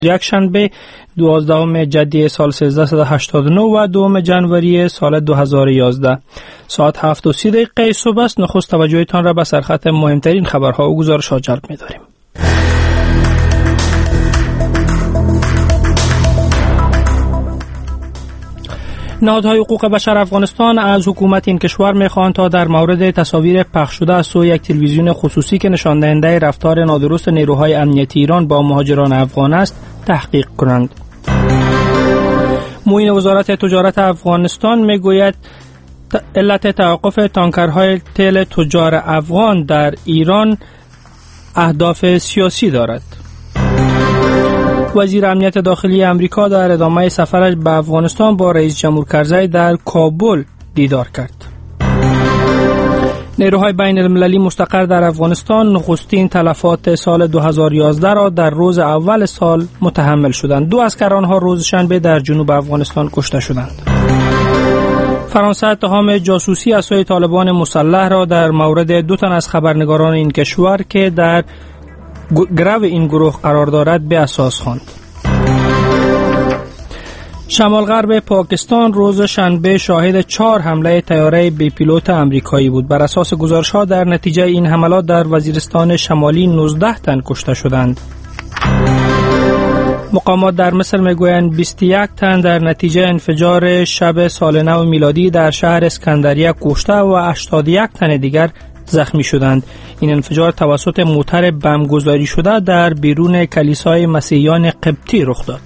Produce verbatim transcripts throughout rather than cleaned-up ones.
یک شنبه دوازدهم جدی سال سیزده و هشتاد و نه و دوم جنوری سال دو هزار و یازده. ساعت هفت و سی دقیقه صبح است. نخست توجهتان را به سرخط مهمترین خبرها و گزارش‌ها جلب می‌داریم. نهادهای حقوق بشر افغانستان از حکومت این کشور می‌خواهند تا در مورد تصاویر پخش شده از سوی یک تلویزیون خصوصی که نشان دهنده رفتار نادرست نیروهای امنیتی ایران با مهاجران افغان است تحقیق کنند. معین وزارت تجارت افغانستان میگوید علت توقف تانکرهای تیل تجار افغان در ایران اهداف سیاسی دارد. وزیر امنیت داخلی امریکا در ادامه سفرش به افغانستان با رئیس جمهور کرزی در کابل دیدار کرد. نیروهای بین المللی مستقر در افغانستان نخستین تلفات سال دو هزار و یازده را در روز اول سال متحمل شدند. دو اسکر آنها روز شنبه در جنوب افغانستان کشته شدند. فرانسه اتهام جاسوسی از سوی طالبان مسلح را در مورد دو تن از خبرنگاران این کشور که در گرو این گروه قرار دارد به اساس خواند. شمال غرب پاکستان روز شنبه شاهد چهار حمله طیاره بی پیلوت امریکایی بود. بر اساس گزارش‌ها در نتیجه این حملات در وزیرستان شمالی نوزده تن کشته شدند. مقامات در مصر میگویند بیست و یک تن در نتیجه انفجار شب سال نو میلادی در شهر اسکندریه کشته و هشتاد و یک تن دیگر زخمی شدند. این انفجار توسط موتر بمبگذاری شده در بیرون کلیسای مسیحیان قبطی رخ داد.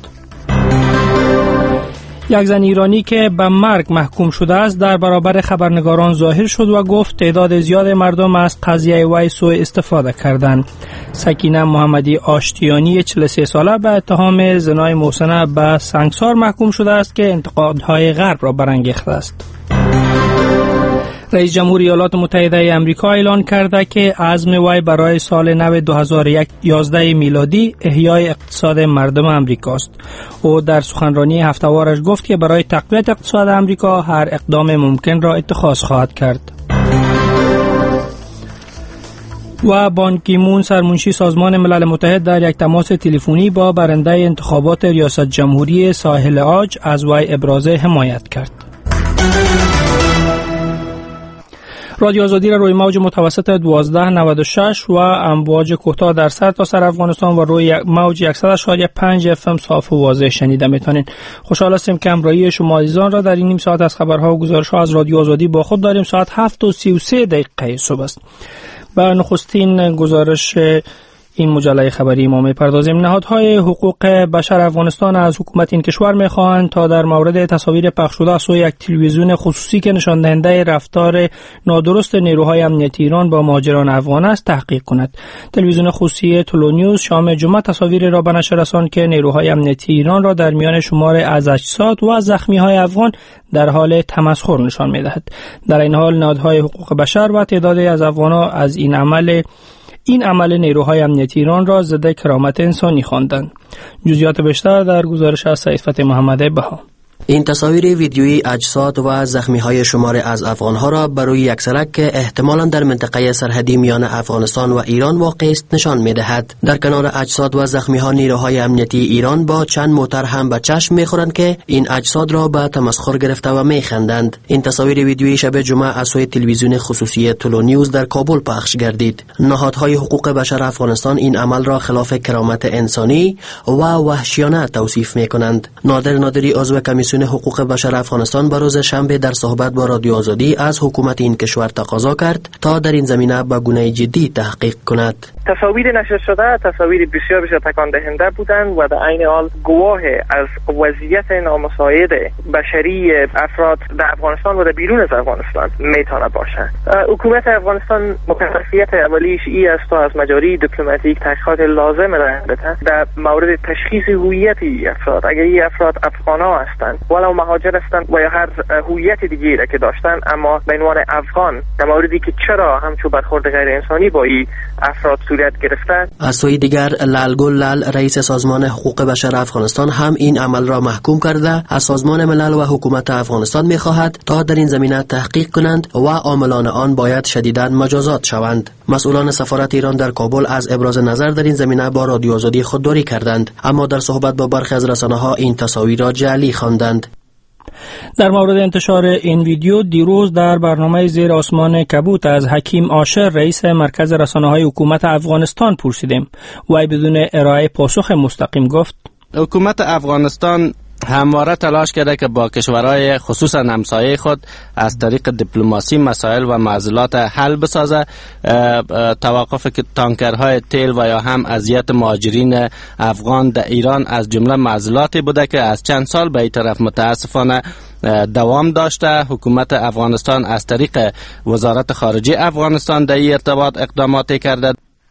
یک زن ایرانی که به مرگ محکوم شده است در برابر خبرنگاران ظاهر شد و گفت تعداد زیاد مردم از قضیه وی سوء استفاده کردند. سکینه محمدی آشتیانی چهل و سه ساله به اتهام زنای محسنه به سنگسار محکوم شده است که انتقادهای غرب را برانگیخته است. رئیس جمهور ایالات متحده آمریکا اعلان کرده که عزم وی برای سال نو دو هزار و یازده میلادی احیای اقتصاد مردم امریکاست. او در سخنرانی هفته‌وارش گفت که برای تقویت اقتصاد امریکا هر اقدام ممکن را اتخاذ خواهد کرد. و بان کی مون سرمنشی سازمان ملل متحد در یک تماس تلفنی با برنده انتخابات ریاست جمهوری ساحل عاج از وی ابراز حمایت کرد. رادیو آزادی را روی موج متوسط دوازده نود و شش و امواج کوتاه در سرتاسر افغانستان و روی موج صد و پنج اف ام صاف و واضح شنیده میتونین. خوشحال هستیم که همراهی شما عزیزان را در این نیم ساعت از خبرها و گزارش‌ها از رادیو آزادی با خود داریم. ساعت هفت و سی و سه دقیقه صبح است. به نخستین گزارش این مجله خبری ما می‌پردازیم. نهادهای حقوق بشر افغانستان از حکومت این کشور می‌خواهند تا در مورد تصاویر پخش شده از سوی یک تلویزیون خصوصی که نشان دهنده رفتار نادرست نیروهای امنیتی ایران با مهاجران افغان است تحقیق کند. تلویزیون خصوصی تلونیوز شام جمعه تصاویری را به نشر رساند که نیروهای امنیتی ایران را در میان شمار از اجساد و زخمی‌های افغان در حال تمسخر نشان می‌دهد. در این حال نهادهای حقوق بشر و تعدادی از افغان‌ها از این عمل این عمل نیروهای امنیتی ایران را ضد کرامت انسانی خواندند. جزئیات بیشتر در گزارش از سعید فتحی محمد بها. این تصاویر ویدیویی اجساد و زخمی‌های شمار از افغان‌ها را بر روی یک سړک که احتمالاً در منطقه سرحدی میان افغانستان و ایران واقع است نشان می‌دهد. در کنار اجساد و زخمی‌ها نیروهای امنیتی ایران با چند موتر هم به چشم می‌خورند که این اجساد را به تمسخر گرفته و می‌خندند. این تصاویر ویدیویی شب جمعه از سوی تلویزیون خصوصی تلونیوز در کابل پخش گردید. نهادهای حقوق بشر افغانستان این عمل را خلاف کرامت انسانی و وحشیانه توصیف می‌کنند. نادر نادری عضو کمیسیون حقوق بشر افغانستان به روز شنبه در صحبت با رادیو آزادی از حکومت این کشور تقاضا کرد تا در این زمینه به گونه جدی تحقیق کند. تصاویر نشر شده تصاویر بسیار بسیار تکان دهنده بودند و در عین حال گواه از وضعیت نامساعد بشری افراد در افغانستان و در بیرون از افغانستان میتونه باشند. حکومت افغانستان مکلفیت اولیش ای است تا از مجاری دیپلماتیک تحقیقات لازم را بده در مورد تشخیص هویت افراد. اگر این افراد افغانا هستند هستند، ولو مهاجر هستند و یا هر هویت دیگه‌ای را که داشتن، اما به عنوان افغان در موردی که چرا همچون برخورد غیر انسانی با این افراد صورت گرفته. از سوی دیگر لالگل لال رئیس سازمان حقوق بشر افغانستان هم این عمل را محکوم کرده از سازمان ملل و حکومت افغانستان می‌خواهد تا در این زمینه تحقیق کنند و عاملان آن باید شدیداً مجازات شوند. مسئولان سفارت ایران در کابل از ابراز نظر در این زمینه با رادیو آزادی خودداری کردند، اما در صحبت با برخی از رسانه‌ها این تصاویر را جعلی خواندند. در مورد انتشار این ویدیو دیروز در برنامه زیر آسمان کبوت از حکیم عاشر رئیس مرکز رسانه‌های حکومت افغانستان پرسیدیم. وی بدون ارائه پاسخ مستقیم گفت حکومت افغانستان همواره تلاش کرده که با کشورهای خصوصا همسایه خود از طریق دیپلماسی مسائل و معضلات حل بسازه. توقف تانکرهای تیل و یا هم اذیت مهاجرین افغان در ایران از جمله معضلاتی بوده که از چند سال به این طرف متاسفانه دوام داشته. حکومت افغانستان از طریق وزارت خارجه افغانستان در این ارتباط اقداماتی کرده.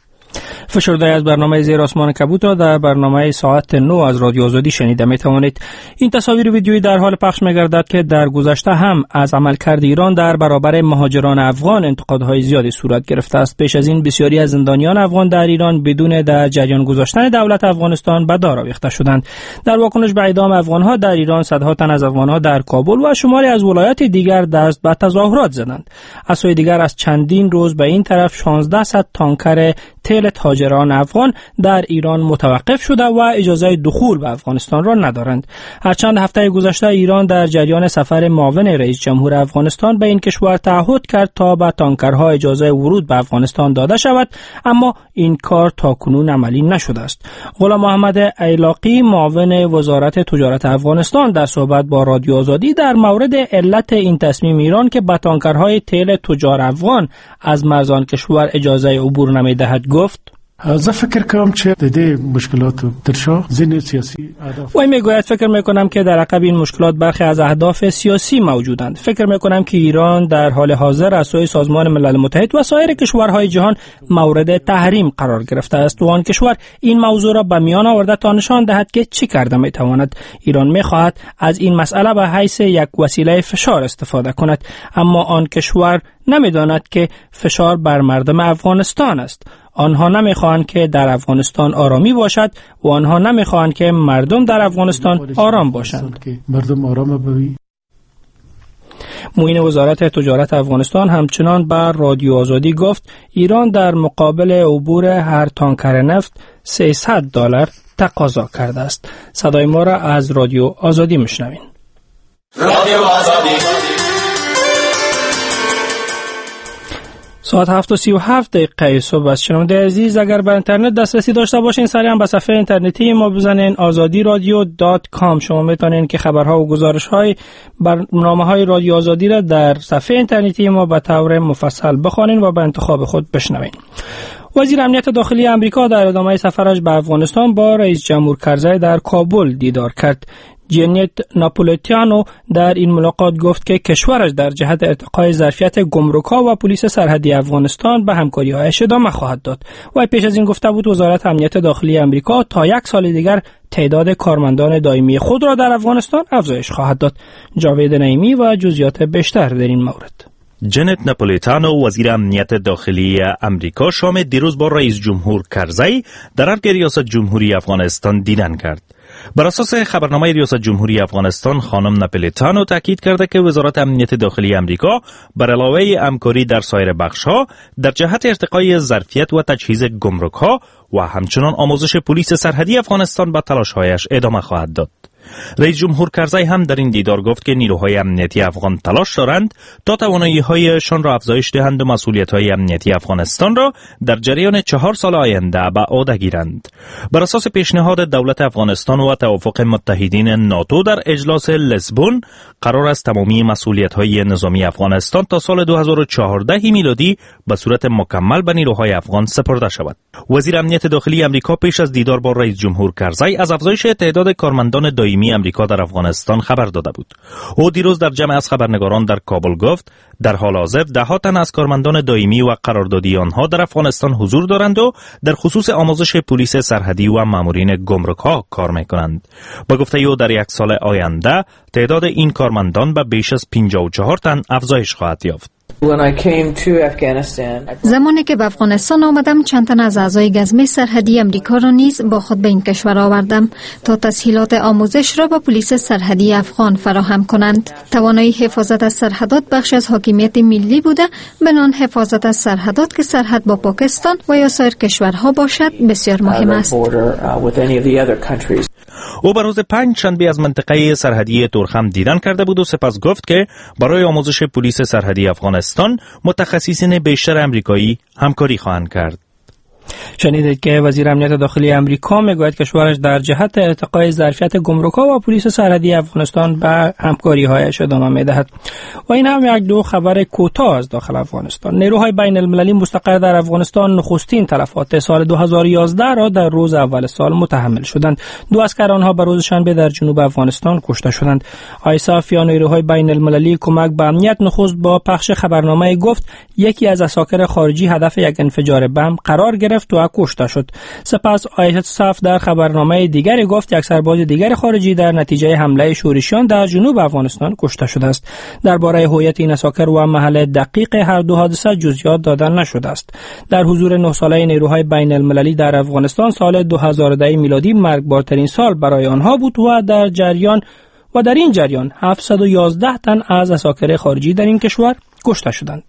فشرده از برنامه زیر آسمان کبوت را در برنامه ساعت نه از رادیو آزادی شنیده می توانید. این تصاویر ویدیویی در حال پخش می گردد که در گذشته هم از عملکرد ایران در برابر مهاجران افغان انتقادهای زیادی صورت گرفته است. پیش از این بسیاری از زندانیان افغان در ایران بدون در جریان گذاشتن دولت افغانستان به دار آویخته شدند. در واکنش به اعدام افغانها در ایران صدها تن از افغانها در کابل و شماری از ولایات دیگر دست به تظاهرات زدند. از سوی دیگر از چندین روز به این طرف شانزده صد تانکر تیل تاجران افغان در ایران متوقف شده و اجازه دخول به افغانستان را ندارند. هر چند هفته گذشته ایران در جریان سفر معاون رئیس جمهور افغانستان به این کشور تعهد کرد تا به تانکرها اجازه ورود به افغانستان داده شود، اما این کار تاکنون عملی نشده است. غلام محمد ایلاقی معاون وزارت تجارت افغانستان در صحبت با رادیو آزادی در مورد علت این تصمیم ایران که به تانکرهای تیل تجار افغان از مرزان کشور اجازه عبور نمی‌دهد گفت: زه فکر کوم چې د دې مشکلاتو تر شا ځینې سیاسي اهداف وی میگوید فکر میکنم که در عقب این مشکلات برخی از اهداف سیاسی موجودند. فکر میکنم که ایران در حال حاضر از سوی سازمان ملل متحد و سایر کشورهای جهان مورد تحریم قرار گرفته است و آن کشور این موضوع را به میان آورده تا نشان دهد که چی کرده میتواند. ایران میخواهد از این مسئله به حیث یک وسیله فشار استفاده کند، اما آن کشور نمیداند که فشار بر مردم افغانستان است. آنها نمیخواهند که در افغانستان آرامی باشد و آنها نمیخواهند که مردم در افغانستان آرام باشند. مردم آرام باشند. معین وزارت تجارت افغانستان همچنان بر رادیو آزادی گفت ایران در مقابل عبور هر تانکر نفت سیصد دلار تقاضا کرده است. صدای ما را از رادیو آزادی میشنوین. رادیو آزادی. ساعت هفت و سی و هفت دقیقه صبح است. شنونده عزیز، اگر به اینترنت دسترسی داشته باشین سریعا به صفحه اینترنتی ما بزنین آزادی رادیو دات کام. شما میتونین که خبرها و گزارش‌های برنامه‌های رادیو آزادی را در صفحه اینترنتی ما به طور مفصل بخوانین و به انتخاب خود بشنوین. وزیر امنیت داخلی امریکا در ادامه سفرش به افغانستان با رئیس جمهور کرزی در کابل دیدار کرد. جنیت ناپولتانو در این ملاقات گفت که کشورش در جهت ارتقای ظرفیت گمرک‌ها و پلیس سرحدی افغانستان به همکاری‌هایش ادامه خواهد داد. و پیش از این گفته بود وزارت امنیت داخلی امریکا تا یک سال دیگر تعداد کارمندان دائمی خود را در افغانستان افزایش خواهد داد. جاوید نعیمی و جزئیات بیشتر در این مورد. جنت ناپولیتانو وزیر امنیت داخلی امریکا شام دیروز با رئیس جمهور کرزی در ارگ ریاست جمهوری افغانستان دیدن کرد. بر اساس خبرنامه ریاست جمهوری افغانستان، خانم ناپولیتانو تاکید کرده که وزارت امنیت داخلی امریکا بر علاوه همکاری در سایر بخش‌ها در جهت ارتقای ظرفیت و تجهیز گمرک‌ها و همچنان آموزش پلیس سرحدی افغانستان به تلاش‌هایش ادامه خواهد داد. رئیس جمهور کرزی هم در این دیدار گفت که نیروهای امنیتی افغان تلاش دارند تا توانایی‌هایشان را افزایش دهند و مسئولیت‌های امنیتی افغانستان را در جریان چهار سال آینده به عهده گیرند. بر اساس پیشنهاد دولت افغانستان و توافق متحدین ناتو در اجلاس لزبون، قرار است تمامی مسئولیت‌های نظامی افغانستان تا سال دو هزار و چهارده میلادی به صورت مکمل به نیروهای افغان سپرده شود. وزیر امنیت داخلی امریکا پیش از دیدار با رئیس جمهور کرزی از افزایش تعداد کارمندان دائمی دائمی امریکا در افغانستان خبر داده بود. او دیروز در جمع از خبرنگاران در کابل گفت در حال حاضر ده ها تن از کارمندان دائمی و قراردادی آنها در افغانستان حضور دارند و در خصوص آموزش پلیس سرحدی و مامورین گمرک‌ها کار می‌کنند. با گفته او در یک سال آینده تعداد این کارمندان به بیش از پنجاه و چهار تن افزایش خواهد یافت. زمانی که به افغانستان آمدم چند تن از اعضای گزمه سرحدی امریکا را نیز با خود به این کشور آوردم تا تسهیلات آموزش را به پلیس سرحدی افغان فراهم کنند. توانایی حفاظت از سرحدات بخش از حاکمیت ملی بوده، بنان حفاظت از سرحدات که سرحد با پاکستان و یا سایر کشورها باشد بسیار مهم است. او به روز پنج شنبه از منطقه سرحدی تورخم دیدن کرده بود و سپس گفت که برای آموزش پلیس سرحدی افغانستان متخصصین بیشتر امریکایی همکاری خواهند کرد. شنیدید که وزیر امنیت داخلی امریکا میگوید کشورش در جهت ارتقای ظرفیت گمرک‌ها و پلیس سرحدی افغانستان به همکاری‌هایش ادامه می‌دهد. و این هم یک دو خبر کوتاه از داخل افغانستان. نیروهای بین المللی مستقر در افغانستان نخستین تلفات سال دو هزار و یازده را در روز اول سال متحمل شدند. دو اسکر آنها به روز شنبه در جنوب افغانستان کشته شدند. آیساف یا نیروهای بین المللی کمک به امنیت نخست با پخش خبرنامه گفت یکی از اساکر خارجی هدف یک انفجار بم قرار گرفت و کشته شد. سپس آیساف در خبرنامه دیگری گفت یک سرباز دیگر خارجی در نتیجه حمله شورشیان در جنوب افغانستان کشته شده است. درباره هویت این اساکر و محل دقیق هر دو حادثه جزئیات دادن نشده است. در حضور نه ساله نیروهای بین المللی در افغانستان سال دو هزار و ده میلادی مرگبارترین سال برای آنها بود و در جریان و در این جریان هفتصد و یازده تن از اساکر خارجی در این کشور کشته شدند.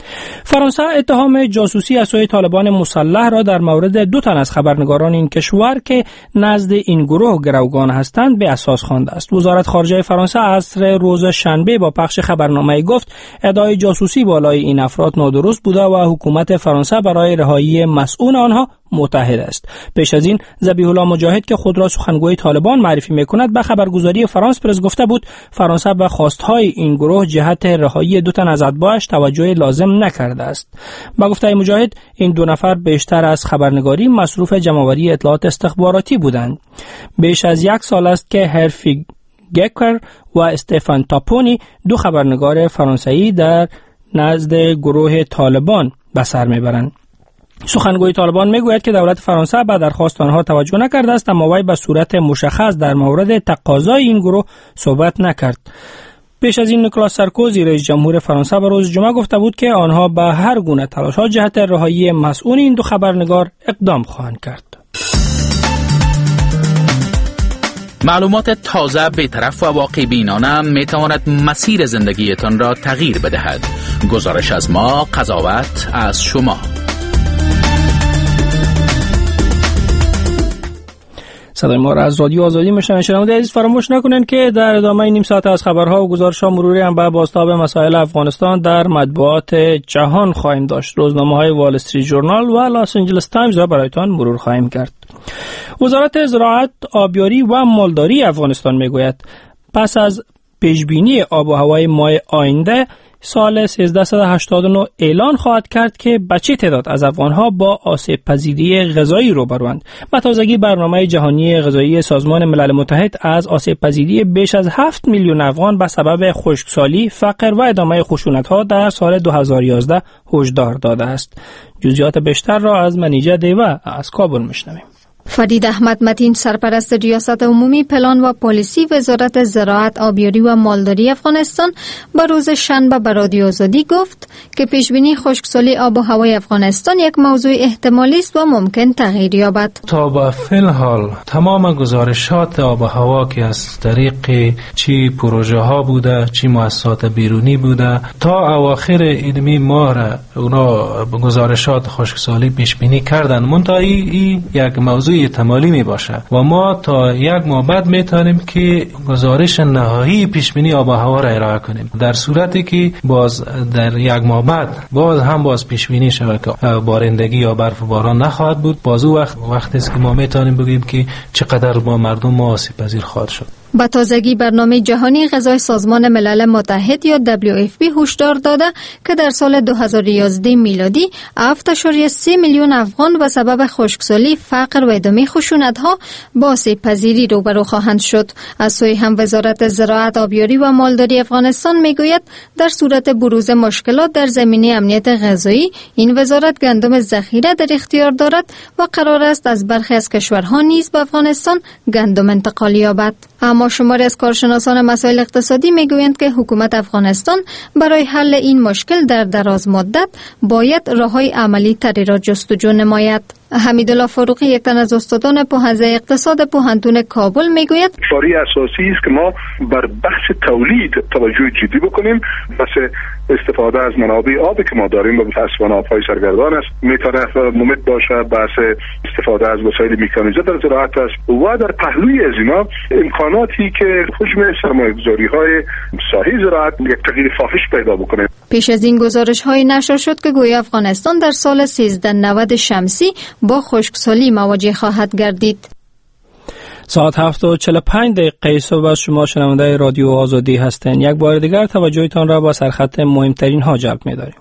فرانسه اتهام جاسوسی از سوی طالبان مسلح را در مورد دو تن از خبرنگاران این کشور که نزد این گروه گروگان هستند به اساس خوانده است. وزارت خارجه فرانسه عصر روز شنبه با پخش خبرنامه گفت ادعای جاسوسی بالای این افراد نادرست بوده و حکومت فرانسه برای رهایی مسئول آنها متحد است. پیش از این ذبیح الله مجاهد که خود را سخنگوی طالبان معرفی می‌کند به خبرگزاری فرانس پرس گفته بود فرانسه به خواستهای این گروه جهت رهایی دو تن از اتباعش توجه لازم نکرده است. با گفته مجاهد این دو نفر بیشتر از خبرنگاری مصروف جمع‌آوری اطلاعات استخباراتی بودند. بیش از یک سال است که هرفی گکر و استفان تاپونی دو خبرنگار فرانسوی در نزد گروه طالبان به سر میبرند. سخنگوی طالبان میگوید که دولت فرانسه به درخواست آنها توجه نکرده است، اما وی به صورت مشخص در مورد تقاضای این گروه صحبت نکرد. پیش از این نیکولاس سارکوزی رئیس جمهور فرانسه به روز جمعه گفته بود که آنها به هر گونه تلاش‌ها جهت رهایی مسئول این دو خبرنگار اقدام خواهند کرد. معلومات تازه، بی‌طرف و واقع بینانه می تواند مسیر زندگیتان را تغییر بدهد. گزارش از ما، قضاوت از شما. صدای ما را از رادیو آزادی میشنوید. شنونده عزیز فراموش نکنید که در ادامه نیم ساعت از خبرها و گزارش‌ها مروری هم به بازتاب مسائل افغانستان در مطبوعات جهان خواهیم داشت. روزنامه‌های وال استریت ژورنال و لاس آنجلس تایمز را برایتان مرور خواهیم کرد. وزارت زراعت، آبیاری و مالداری افغانستان میگوید پس از پیشبینی آب و هوای ماه آینده سال سیزده هشتاد و نه اعلان خواهد کرد که به چه تعداد از افغانها با آسیب پذیری غذایی روبروند. به تازگی برنامه جهانی غذایی سازمان ملل متحد از آسیب پذیری بیش از هفت میلیون افغان به سبب خشکسالی، فقر و ادامه خشونت‌ها در سال دو هزار و یازده هشدار داده است. جزئیات بیشتر را از منیجه دیوه از کابل میشنویم. فرید احمد متین، سرپرست ریاست عمومی پلان و پالیسی وزارت زراعت، آبیاری و مالداری افغانستان، با روز شنبه به رادیو آزادی گفت که پیشبینی خشکسالی آب و هوای افغانستان یک موضوع احتمالی است و ممکن تغییر یابد. تا به فعل تمام گزارشات آب و هوا که از طریق چی پروژه ها بوده، چی مؤسسات بیرونی بوده، تا اواخر علمی ماه را اونا گزارشات خشکسالی پیشبینی کردن. منتها این یک موضوع احتمالی می باشه و ما تا یک ماه بعد می توانیم که گزارش نهایی پیشبینی آب و هوا را ارائه کنیم. در صورتی که باز در یک ماه بعد باز هم باز پیشبینی شود که بارندگی یا برف و باران نخواهد بود، باز او وقت وقتی است که ما می توانیم بگیم که چقدر با مردم ما آسیب پذیر خواهد شد. با تازگی برنامه جهانی غذای سازمان ملل متحد یا دبلیو اف پی هشدار داده که در سال دو هزار و یازده میلادی هفت ممیز سه میلیون افغان به سبب خشکسالی، فقر و ادامه خشونت‌ها با آسیب‌پذیری روبرو خواهند شد. از سوی هم وزارت زراعت، آبیاری و مالداری افغانستان میگوید در صورت بروز مشکلات در زمینه امنیت غذایی، این وزارت گندم ذخیره در اختیار دارد و قرار است از برخی از کشورها نیز به افغانستان گندم انتقال یابد. اما شماری از کارشناسان مسائل اقتصادی میگویند که حکومت افغانستان برای حل این مشکل در دراز مدت باید راههای عملی تری را جستجو نماید. حمیدالله فاروقی، یک تن از استادان پوهنځی اقتصاد پوهنتون کابل میگوید کاری اساسی است که ما بر بخش تولید توجه جدی بکنیم. بحث استفاده از منابع آبی که ما داریم و متأسفانه آب‌های سرگردان است، میتونه ممد باشه. بحث استفاده از وسایل مکانیزه در زراعت است و در پهلوی از اینا امکاناتی که حجم سرمایه‌گذاری‌های ساحه زراعت یک تغییر فاحش پیدا بکنه. پیش از این گزارش‌های نشر شد که گویا افغانستان در سال سیزده نود شمسی با خشکسالی مواجه خواهد گردید. ساعت هفت و چهل و پنج دقیقه صبح از شما شنونده رادیو آزادی هستند. یک بار دیگر توجهتان را با سرخط مهمترین ها جلب می‌داریم.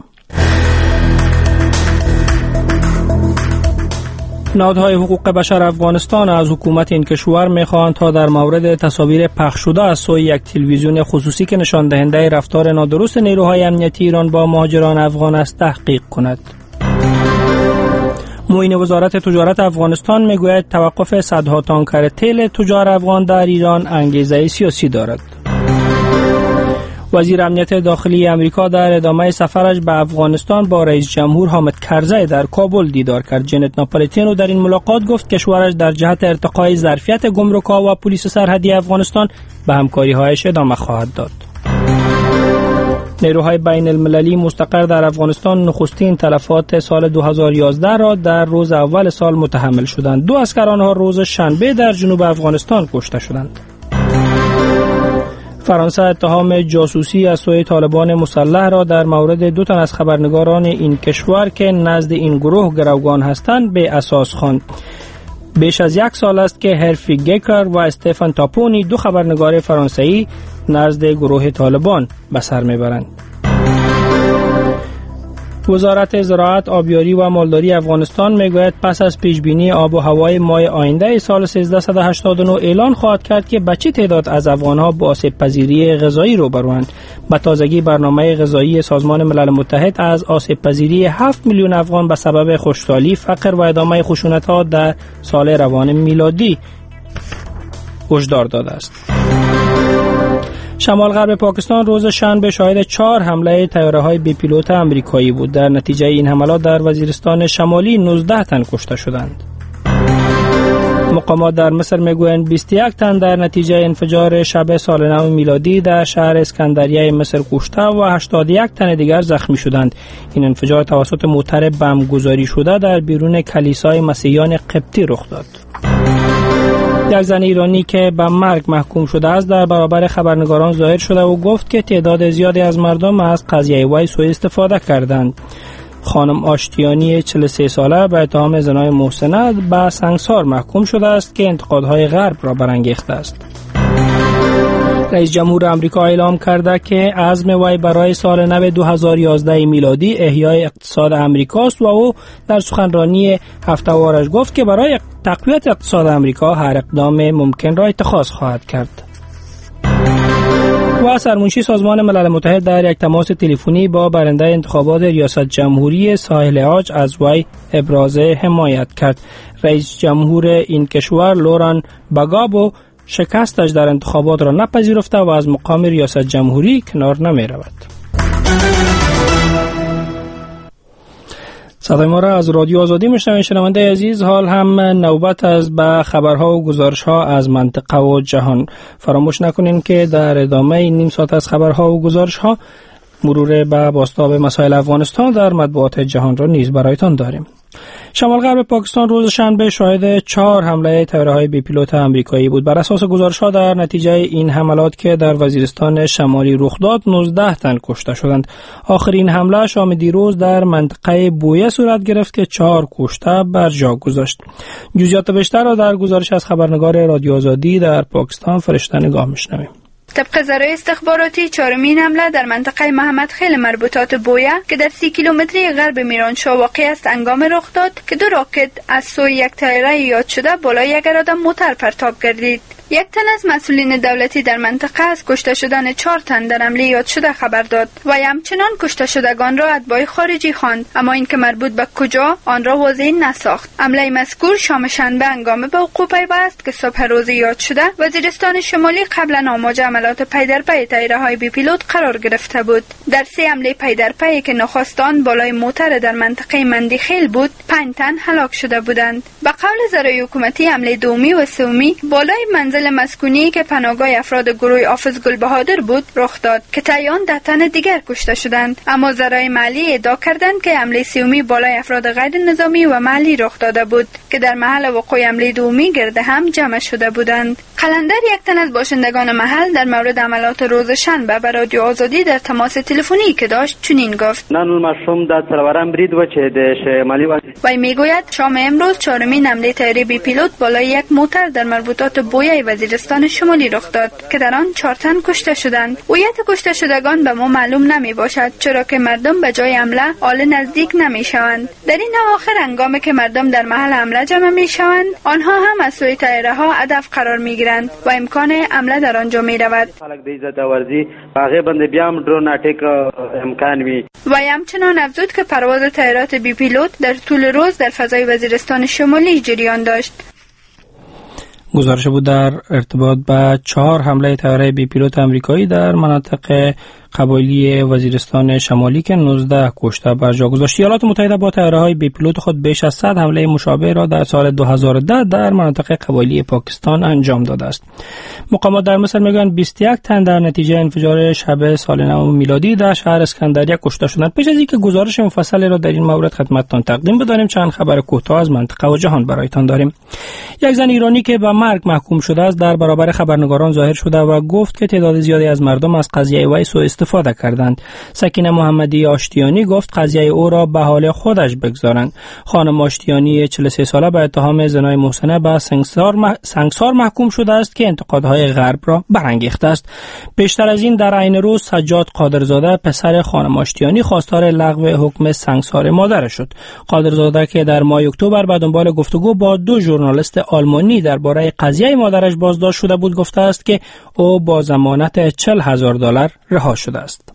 نهادهای حقوق بشر افغانستان از حکومت این کشور می‌خواهند تا در مورد تصاویر پخش شده از سوی یک تلویزیون خصوصی که نشان دهنده رفتار نادرست نیروهای امنیتی ایران با مهاجران افغان است تحقیق کند. معین وزارت تجارت افغانستان میگوید توقف صدها تانکر تیل تجار افغان در ایران انگیزه سیاسی دارد. وزیر امنیت داخلی امریکا در ادامه سفرش به افغانستان با رئیس جمهور حامد کرزی در کابل دیدار کرد. جنت ناپولیتانو در این ملاقات گفت کشورش در جهت ارتقای ظرفیت گمرک‌ها و پلیس سرحدی افغانستان به همکاری‌هایش ادامه خواهد داد. نیروهای بین المللی مستقر در افغانستان نخستین تلفات سال دو هزار و یازده را در روز اول سال متحمل شدند. دو اسکر آنها روز شنبه در جنوب افغانستان کشته شدند. فرانسه اتهام جاسوسی از سوی طالبان مسلح را در مورد دو تن از خبرنگاران این کشور که نزد این گروه گروگان هستند به اساس خواند. بیش از یک سال است که هرفی گیکر و استفان تاپونی، دو خبرنگار فرانسوی، نزد گروه طالبان به سر میبرند. وزارت زراعت، آبیاری و مالداری افغانستان میگوید پس از پیشبینی آب و هوای ماه آینده سال سیزده هشتاد و نه اعلان خواهد کرد که به چه تعداد از افغانها با آسیب پذیری غذایی روبروند. به تازگی برنامه غذایی سازمان ملل متحد از آسیب پذیری هفت میلیون افغان به سبب خشکسالی، فقر و ادامه خشونت‌ها در سال روان میلادی هشدار داده است. شمال غرب پاکستان روز شنبه شاهد چهار حمله طیاره‌های بی پیلوت آمریکایی بود. در نتیجه این حملات در وزیرستان شمالی نوزده تن کشته شدند. مقامات در مصر میگویند بیست و یک تن در نتیجه انفجار شب سال نو میلادی در شهر اسکندریه مصر کشته و هشتاد و یک تن دیگر زخمی شدند. این انفجار توسط موتر بم گذاری شده در بیرون کلیسای مسیحیان قبطی رخ داد. یک زن ایرانی که به مرگ محکوم شده است در برابر خبرنگاران ظاهر شده و گفت که تعداد زیادی از مردم از قضیه وی سوء استفاده کردند. خانم آشتیانی چهل و سه ساله به اتهام زنای محسنه به سنگسار محکوم شده است که انتقادهای غرب را برانگیخته است. رئیس جمهور آمریکا اعلام کرده که عزم وی برای سال نو دو هزار و یازده میلادی احیای اقتصاد امریکاست و او در سخنرانی هفته‌وارش گفت که برای تقویت اقتصاد امریکا هر اقدام ممکن را اتخاذ خواهد کرد. و سرمنشی سازمان ملل متحد در یک تماس تلفنی با برنده انتخابات ریاست جمهوری ساحل عاج از وی ابراز حمایت کرد. رئیس جمهور این کشور لوران باگابو شکستش در انتخابات را نپذیرفته و از مقام ریاست جمهوری کنار نمی رود. صدای ما را از رادیو آزادی میشنوید شنونده عزیز. حال هم نوبت از به خبرها و گزارشها از منطقه و جهان. فراموش نکنین که در ادامه این نیم ساعت از خبرها و گزارشها مرور به بازتاب مسائل افغانستان در مطبوعات جهان را نیز برایتان داریم. شمال غرب پاکستان روز شنبه شاهد چهار حمله طیاره‌های بی پیلوت آمریکایی بود. بر اساس گزارش‌ها در نتیجه این حملات که در وزیرستان شمالی رخ داد نوزده تن کشته شدند. آخرین حمله شام دیروز در منطقه بویه صورت گرفت که چهار کشته بر جا گذاشت. جزئیات بیشتر را در گزارش از خبرنگار رادیو آزادی در پاکستان فرشته نگاه می‌شنویم. طبق ذرایع استخباراتی چهارمین حمله در منطقه محمد خیل مربوطات بویه که در سی کیلومتری غرب میرانشاه واقع است هنگام رخ داد که دو راکت از سوی یک طیاره یاد شده بالای یک اراده موتر پرتاب گردید. یک تن از مسئولین دولتی در منطقه از کشته شدن چهار تن در حمله یاد شده خبر داد و همچنان کشته شدگان را اتباع خارجی خواند، اما اینکه مربوط به کجا آن را واضح نساخت. حمله مذکور شام شنبه هنگام به وقوع پیوست که صبح روز یاد شده وزیرستان شمالی قبلا آماج عملات پی در پی طیاره‌های بی پیلوت قرار گرفته بود. در سه حمله پی در پی که نخستان بالای موتر در منطقه مندیخیل بود، پنج تن هلاک شده بودند. به قول ذرایع حکومتی حمله دومی و سومی بالای منزل مسکونی که پناهگاه افراد گروه حافظ گل بهادر بود رخ داد که تایان ده تن دیگر کشته شدند، اما ذرایع محلی ادعا کردند که حمله سومی بالای افراد غیر نظامی و محلی رخ داده بود که در محل وقوع حمله دومی گرد هم جمع شده بودند. قلندر یک تن از باشندگان محل در مورد عملات روز شنبه به رادیو آزادی در تماس تلفنی که داشت چنین گفت: نن مشروم در سرورم برید و چه دش مالی و وی میگوید شام امروز چهارمین حمله طیاره بی پیلوت بالای یک موتر در مربوطات بویه وزیرستان شمالی رخ داد که در آن چهار تن کشته شدند. هویت کشته شدگان به ما معلوم نمی باشد چرا که مردم به جای حمله آل نزدیک نمی شوند. در این اواخر هنگامی که مردم در محل حمله جمع می شوند، آنها هم از سوی طیاره ها هدف قرار می گیرند و امکان حمله در آنجا می رود. و همچنان افزود که پرواز طیارات بی پیلوت در طول روز در فضای وزیرستان شمالی جریان داشت. گزارش بود در ارتباط با چهار حمله طیاره بی پیلوت آمریکایی در مناطق قبایلی وزیرستان شمالی که نوزده کشته بر جا گذاشت. ایالات متحده با طیاره‌های بی پیلوت خود بیش از صد حمله مشابه را در سال دو هزار و ده در مناطق قبایلی پاکستان انجام داده است. مقامات در مصر میگویند بیست و یک تن در نتیجه انفجار شب سال نو میلادی در شهر اسکندریه کشته شدند. پیش از اینکه گزارش مفصلی را در این مورد خدمتتان تقدیم بدانیم چند خبر کوتاه از منطقه و جهان برایتان داریم. یک زن ایرانی که به مرگ محکوم شده است در برابر خبرنگاران ظاهر شده و گفت که تعداد زیادی از مردم از قضیه وی سوء استفاده کردند. سکینه محمدی آشتیانی گفت قضیه او را به حال خودش بگذارند. خانم آشتیانی چهل و سه ساله به اتهام زنای محسنه به سنگسار, مح... سنگسار محکوم شده است که انتقادهای غرب را برانگیخته است. بیشتر از این در عین روز سجاد قادرزاده پسر خانم آشتیانی خواستار لغو حکم سنگسار مادرش شد. قادرزاده که در ماه اکتبر به دنبال گفتگو با دو ژورنالیست آلمانی درباره قضیه مادرش بازداشت شده بود گفته است که او با ضمانت چهل هزار دلار رها شده است.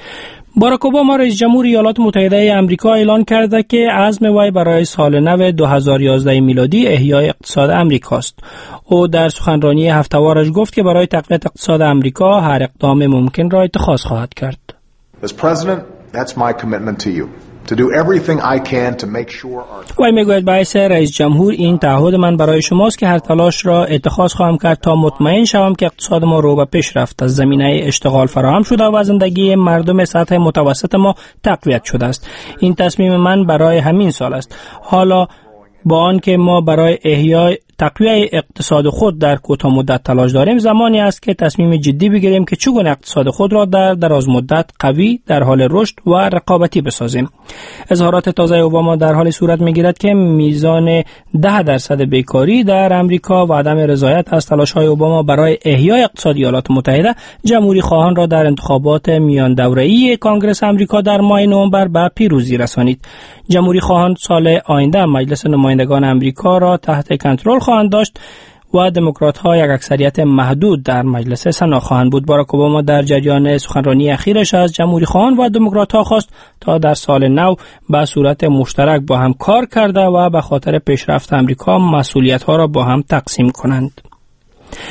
باراک اوباما رئیس جمهور ایالات متحده آمریکا اعلان کرده که عزم وی برای سال نو دو هزار و یازده میلادی احیای اقتصاد آمریکاست. او در سخنرانی هفته‌وارش گفت که برای تقویت اقتصاد آمریکا هر اقدام ممکن را اتخاذ خواهد کرد. As president, that's my commitment to you. To do everything I can to make sure our... وی میگوید باعث رئیس جمهور این تعهد من برای شماست که هر تلاش را اتخاذ خواهم کرد تا مطمئن شوم که اقتصاد ما رو به پیش رفت، از زمینه اشتغال فراهم شده و زندگی مردم سطح متوسط ما تقویت شده است. این تصمیم من برای همین سال است. حالا با آنکه ما برای احیای تقویت اقتصاد خود در کوتاه مدت تلاش داریم، زمانی است که تصمیم جدی بگیریم که چگونه اقتصاد خود را در دراز مدت قوی، در حال رشد و رقابتی بسازیم. اظهارات تازه اوباما در حال صورت میگیرد که میزان ده درصد بیکاری در امریکا و عدم رضایت از تلاش‌های اوباما برای احیای اقتصاد ایالات متحده جمهوری خواهان را در انتخابات میان دوره‌ای کانگرس امریکا در ماه نوامبر به پیروزی رسانید. جمهوری خواهان سال آینده مجلس نمایندگان امریکا را تحت کنترل خواهند داشت و دموکرات‌ها یک اکثریت محدود در مجلس سنا خواهند بود. باراک اوباما در جریان سخنرانی اخیرش از جمهوری خواهان و دموکرات‌ها خواست تا در سال نو به صورت مشترک با هم کار کرده و به خاطر پیشرفت امریکا مسئولیت‌ها را با هم تقسیم کنند.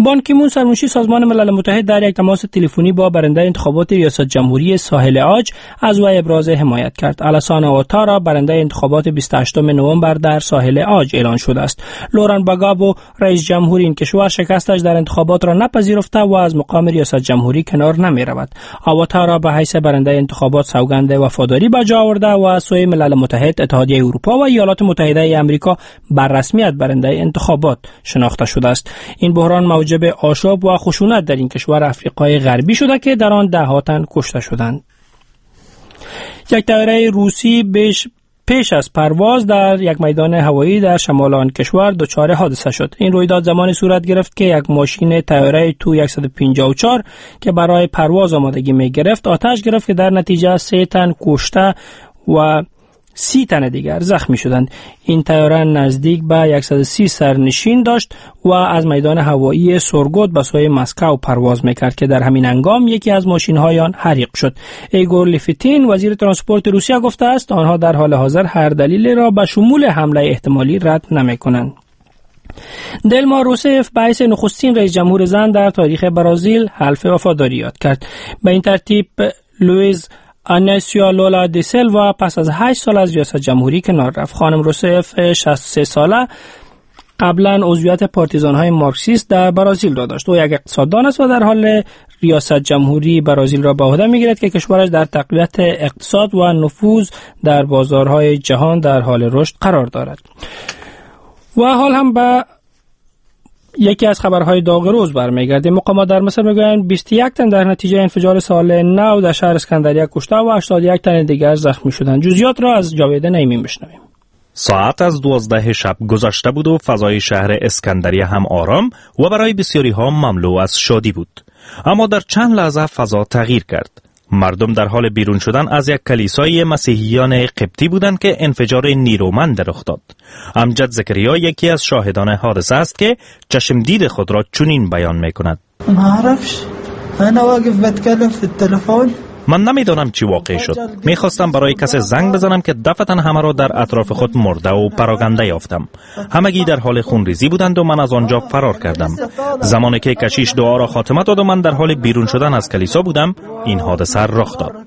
بان کی مون سرمنشی سازمان ملل متحد در یک تماس تلفنی با برنده انتخابات ریاست جمهوری ساحل عاج از وی ابراز حمایت کرد. آلاسانا اوتارا برنده انتخابات بیست و هشتم نوامبر در ساحل عاج اعلان شده است. لوران باگابو رئیس جمهوری این کشور شکستش در انتخابات را نپذیرفته و از مقام ریاست جمهوری کنار نمی رود. اوتارا به حیث برنده انتخابات سوگند وفاداری به جا آورده و از سوی ملل متحد، اتحادیه اروپا و ایالات متحده ای آمریکا بر رسمیت برنده انتخابات شناخته شده است. این بحران موجب آشوب و خشونت در این کشور افریقای غربی شده که در آن دهها تن کشته شدند. یک طیاره روسی بیش پیش از پرواز در یک میدان هوایی در شمال آن کشور دچار حادثه شد. این رویداد زمانی صورت گرفت که یک ماشین طیاره تو صد و پنجاه و چهار که برای پرواز آمادگی می گرفت آتش گرفت که در نتیجه سه تن کشته و سی تن دیگر زخمی شدند. این طیاره نزدیک به صد و سی سرنشین داشت و از میدان هوایی سورگوت به سوی مسکو پرواز میکرد که در همین هنگام یکی از ماشین‌های آن حریق شد. ایگور لیفتین وزیر ترانسپورت روسیه گفته است آنها در حال حاضر هر دلیلی را به شمول حمله احتمالی رد نمی‌کنند. دلما روسف به حیث نخستین رئیس جمهور زن در تاریخ برزیل حلف وفاداری یاد کرد. به این ترتیب لوئیز آناسیا لولا دی سیلوا پس از هشت سال از ریاست جمهوری کنار رفت. خانم روسف شصت و سه ساله قبلا عضویت پارتیزان‌های مارکسیست در برزیل را داشت. او یک اقتصاددان است و در حال ریاست جمهوری برزیل را به عهده می‌گیرد که کشورش در تقویت اقتصاد و نفوذ در بازارهای جهان در حال رشد قرار دارد. و حال هم به یکی از خبرهای داغ روز برمیگردیم. مقامات در مصر میگویند بیست و یک تن در نتیجه انفجار سال نو در شهر اسکندریه کشته و هشتاد و یک تن دیگر زخمی شدند. جزئیات را از جاوید نعیمی میشنویم. ساعت از دوازده شب گذشته بود و فضای شهر اسکندریه هم آرام و برای بسیاری ها مملو از شادی بود. اما در چند لحظه فضا تغییر کرد. مردم در حال بیرون شدن از یک کلیسای مسیحیان قبطی بودند که انفجار نیرومند رخ داد. امجد زکریا یکی از شاهدان حادثه است که چشم دید خود را چنین بیان می‌کند. معرفش انا واقف بتكلم في التليفون. من نمیدانم چی واقع شد. میخواستم برای کسی زنگ بزنم که دفعتاً همه را در اطراف خود مرده و پراکنده یافتم. همگی در حال خونریزی بودند و من از آنجا فرار کردم. زمانی که کشیش دعا را خاتمه داد و من در حال بیرون شدن از کلیسا بودم، این حادثه رخ داد.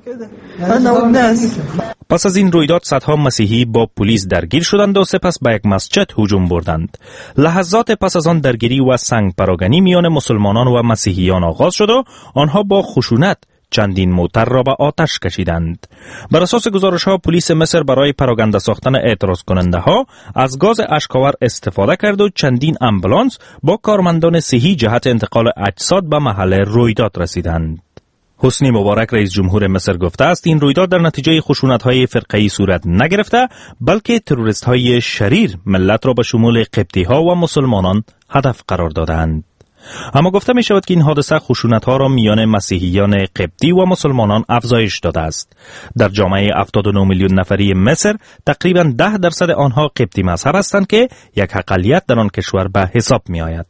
پس از این رویداد صدها مسیحی با پلیس درگیر شدند و سپس به یک مسجد هجوم بردند. لحظات پس از آن درگیری و سنگ پراگنی میان مسلمانان و مسیحیان آغاز شد و آنها با خشونت چندین موتر را به آتش کشیدند. بر اساس گزارش ها پلیس مصر برای پراگنده ساختن اعتراض کننده ها از گاز اشک‌آور استفاده کرد و چندین امبولانس با کارمندان صحی جهت انتقال اجساد به محل رویداد رسیدند. حسنی مبارک رئیس جمهور مصر گفته است این رویداد در نتیجه خشونت‌های فرقه‌ای صورت نگرفته، بلکه تروریست‌های شریر ملت را به شمول قبطی‌ها و مسلمانان هدف قرار دادند. اما گفته می شود که این حادثه خشونت‌ها را میان مسیحیان قبطی و مسلمانان افزایش داده است. در جامعه هفتاد و نه میلیون نفری مصر تقریباً ده درصد آنها قبطی مذهب هستند که یک اقلیت در آن کشور به حساب می آید.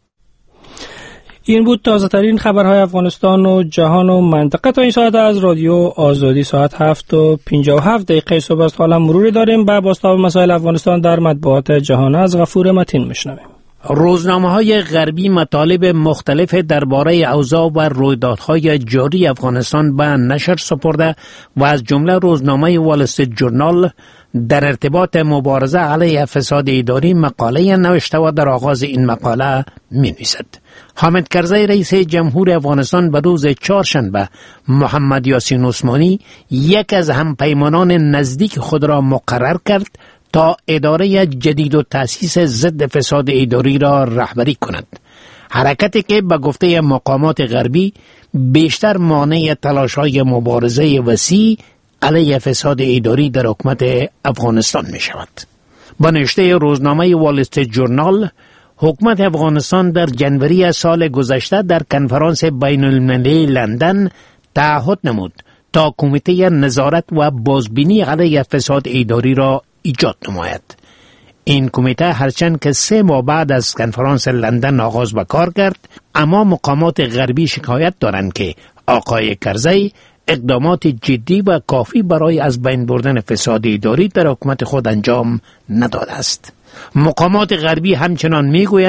این بود تازه ترین خبرهای افغانستان و جهان و منطقه تا این ساعت از رادیو آزادی. ساعت هفت و پنجاه و هفت دقیقه صبح است. حالا مروری داریم به بازتاب مسائل افغانستان در مطبوعات جهان. از غفور متین میشنویم. روزنامه‌های غربی مطالب مختلف درباره اوضاع و رویدادهای جاری افغانستان به نشر سپرده و از جمله روزنامه وال استریت جورنال در ارتباط مبارزه علیه فساد اداری مقاله نوشته و در آغاز این مقاله می‌نویسد: حامد کرزی رئیس جمهور افغانستان به روز چهارشنبه محمد یاسین عثمانی یک از همپیمانان نزدیک خود را مقرر کرد تا اداره جدید و تأسیس ضد فساد اداری را رهبری کند. حرکتی که به گفته مقامات غربی بیشتر مانع تلاش‌های مبارزه وسیع علیه فساد اداری در حکومت افغانستان می شود. با نوشته روزنامه وال استریت جورنال، حکومت افغانستان در جنوری سال گذشته در کنفرانس بین المللی لندن تعهد نمود تا کمیته نظارت و بازبینی علیه فساد اداری را ایجاد نماید. این کمیته هرچند که سه ماه بعد از کنفرانس لندن آغاز به کار کرد، اما مقامات غربی شکایت دارند که آقای کرزی اقدامات جدی و کافی برای از بین بردن فساد اداری در حکومت خود انجام نداده است. مقامات غربی همچنان میگویند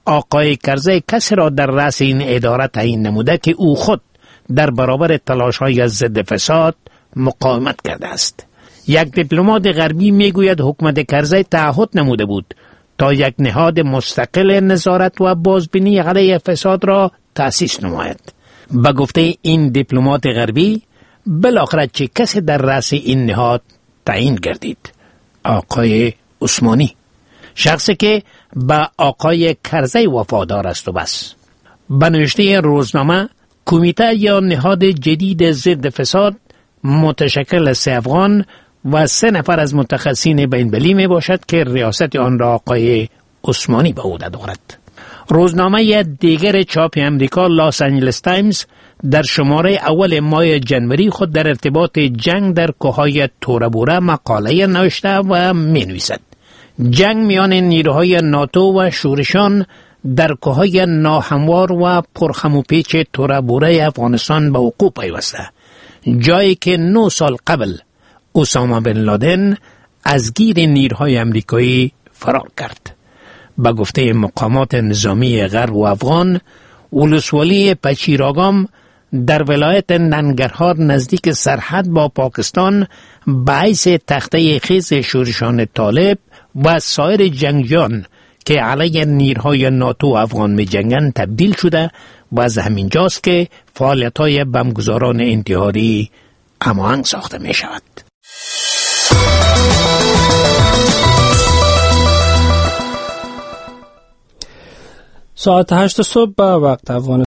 آقای کرزی کسی را در رأس این اداره تعیین نموده که او خود در برابر تلاش‌های ضد فساد مقاومت کرده است. یک دیپلمات غربی میگوید حکومت کرزی تعهد نموده بود تا یک نهاد مستقل نظارت و بازبینی علیه فساد را تأسیس نماید. به گفته این دیپلمات غربی، بالاخره چه کسی در رأس این نهاد تعیین گردید؟ آقای عثمانی، شخصی که به آقای کرزی وفادار است و بس. به نوشته روزنامه، کمیته یا نهاد جدید ضد فساد متشکل از سه افغان و سه نفر از متخصصین بین‌المللی می باشد که ریاست آن را آقای عثمانی به عهده دارد. روزنامه دیگر چاپ امریکا لاس آنجلس تایمز در شماره اول ماه جنوری خود در ارتباط جنگ در کوههای تورابورا مقاله نوشته و می نویسد: جنگ میان نیروهای ناتو و شورشان در کوههای ناهموار و پرخم و پیچ تورابورا افغانستان به وقوع پیوسته، جایی که نه سال قبل اسامه بن لادن از گیر نیروهای امریکایی فرار کرد. به گفته مقامات نظامی غرب و افغان، ولسوالی پچیراگام در ولایت ننگرهار نزدیک سرحد با پاکستان باعث تخته خیز شورشان طالب و سایر جنگجویان که علیه نیروهای ناتو و افغان می جنگند تبدیل شده و از همین جاست که فعالیت‌های بمبگذاران انتحاری هماهنگ ساخته می شود. ساعت هشت صبح به وقت افغانستان